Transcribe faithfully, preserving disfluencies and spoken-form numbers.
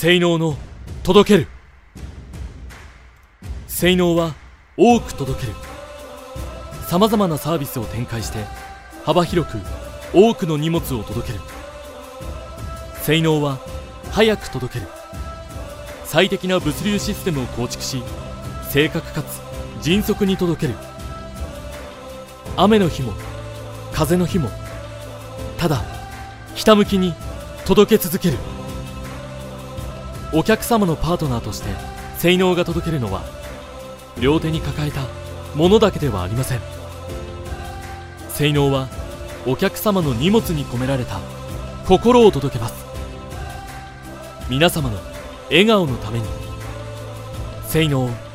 性能の届ける。性能は多く届ける。さまざまなサービスを展開して幅広く多くの荷物を届ける。性能は早く届ける。最適な物流システムを構築し、正確かつ迅速に届ける。雨の日も風の日もただひたむきに届け続ける。お客様のパートナーとして性能が届けるのは両手に抱えたものだけではありません。性能はお客様の荷物に込められた心を届けます。皆様の笑顔のために性能